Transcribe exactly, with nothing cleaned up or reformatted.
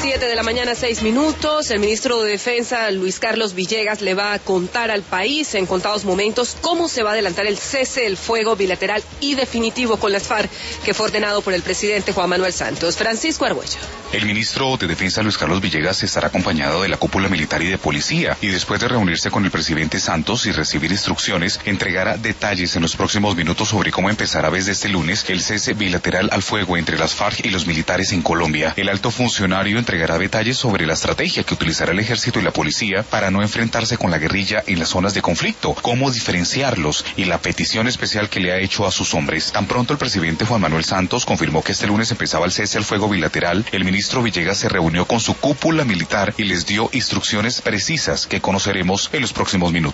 Siete de la mañana, seis minutos. El ministro de Defensa, Luis Carlos Villegas, le va a contar al país en contados momentos cómo se va a adelantar el cese del fuego bilateral y definitivo con las FARC, que fue ordenado por el presidente Juan Manuel Santos. Francisco Argüello. El ministro de Defensa, Luis Carlos Villegas, estará acompañado de la cúpula militar y de policía, y después de reunirse con el presidente Santos y recibir instrucciones, entregará detalles en los próximos minutos sobre cómo empezará desde este lunes el cese bilateral al fuego entre las FARC y los militares en Colombia. El alto funcionario entregará detalles sobre la estrategia que utilizará el ejército y la policía para no enfrentarse con la guerrilla en las zonas de conflicto, cómo diferenciarlos y la petición especial que le ha hecho a sus hombres. Tan pronto el presidente Juan Manuel Santos confirmó que este lunes empezaba el cese al fuego bilateral, el ministro Villegas se reunió con su cúpula militar y les dio instrucciones precisas que conoceremos en los próximos minutos.